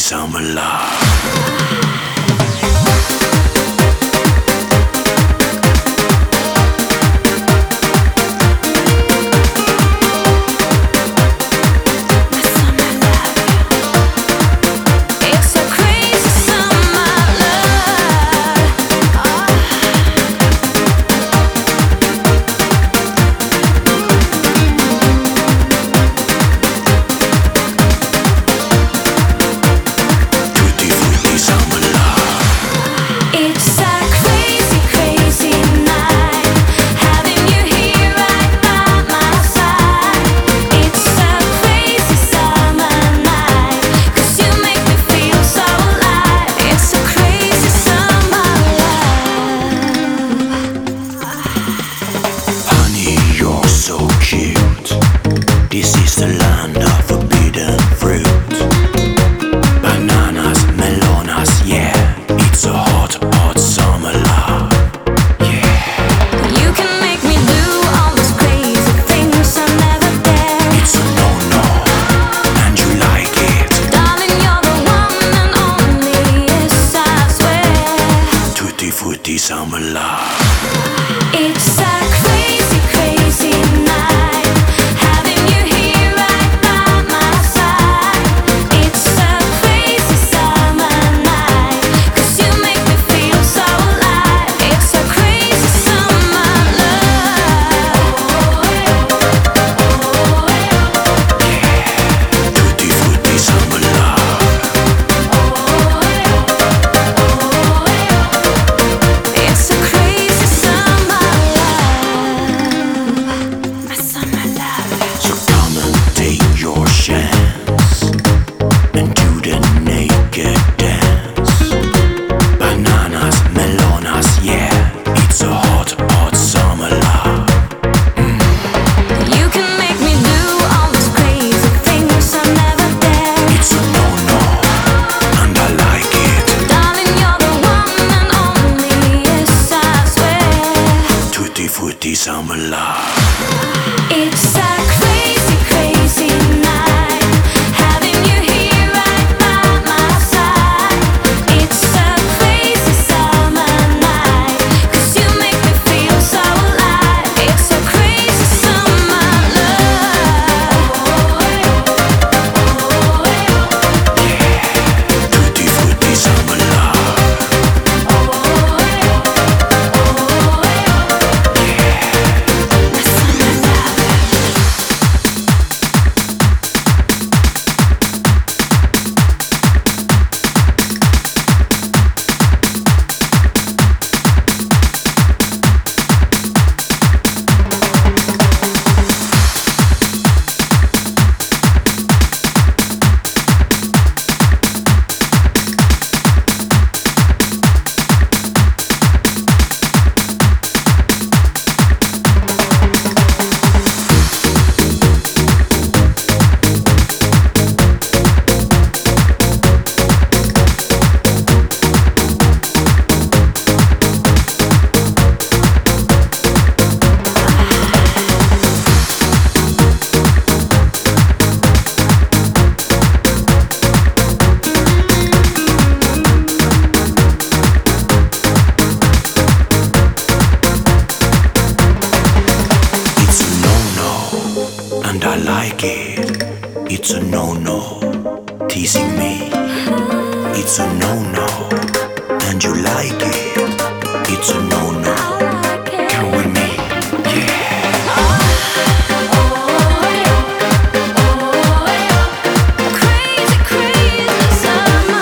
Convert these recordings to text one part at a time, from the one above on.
summer love. So cute. This is the land of forbidden fruit. Bananas, melonas, yeah. It's a hot, hot summer love. Yeah. You can make me do all those crazy things I never dare. It's a no-no, and you like it. Darling, you're the one and only, yes, I swear. Tutti frutti summer love. It's a crazy, crazy night, having you here right by my side. It's a crazy summer night, 'cause you make me feel so alive. It's a crazy summer love. Tutti frutti summer love. It's a crazy summer love, my summer love. So come and take your chance and do the naked dance. Bananas, melonas, yeah. It's a hot, hot summer love. You can make me do all those crazy things I never dare. It's a no-no, and I like it. Darling, you're the one and only, yes, I swear. Tutti frutti summer love. It's a crazy, crazy night, having you here right by my side. It's a crazy summer night, 'cause you make me feel so alive. It's a crazy summer love. Tutti frutti summer love. My summer love. It's a no-no, and I like it. It's a no-no, teasing me. It's a no-no, and you like it. It's a no-no, come with me, yeah. Crazy, crazy summer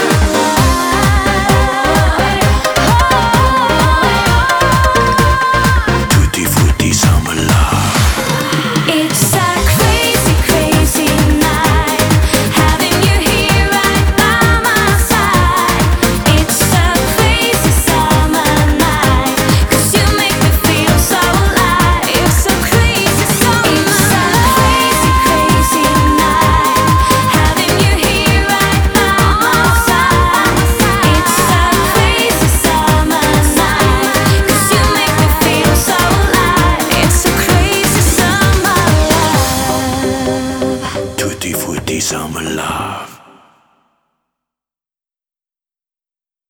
love. Tutti frutti summer love. It's a crazy, crazy night, having you here right by my side. It's a crazy summer night, 'cause you make me feel so alive. It's a crazy summer. It's a crazy, crazy night, having you here right by my side. It's a crazy summer night, 'cause you make me feel so alive. It's a crazy summer love. Tutti frutti summer love.